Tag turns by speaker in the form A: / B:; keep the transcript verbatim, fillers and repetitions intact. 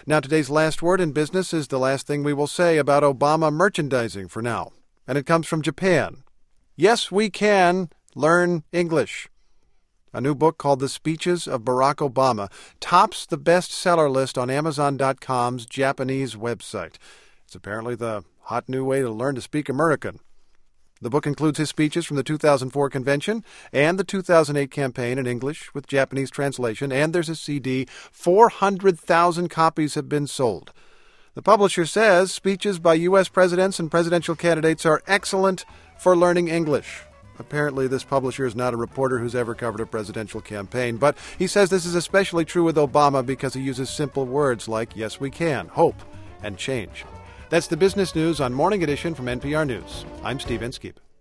A: Now, today's last word in business is the last thing we will say about Obama merchandising for now. And it comes from Japan. Yes, we can learn English. A new book called The Speeches of Barack Obama tops the bestseller list on Amazon dot com's Japanese website. It's apparently the hot new way to learn to speak American. The book includes his speeches from the two thousand four convention and the two thousand eight campaign in English with Japanese translation, and there's a C D. four hundred thousand copies have been sold. The publisher says speeches by U S presidents and presidential candidates are excellent for learning English. Apparently, this publisher is not a reporter who's ever covered a presidential campaign, but he says this is especially true with Obama because he uses simple words like yes, we can, hope, and change. That's the business news on Morning Edition from N P R News. I'm Steve Inskeep.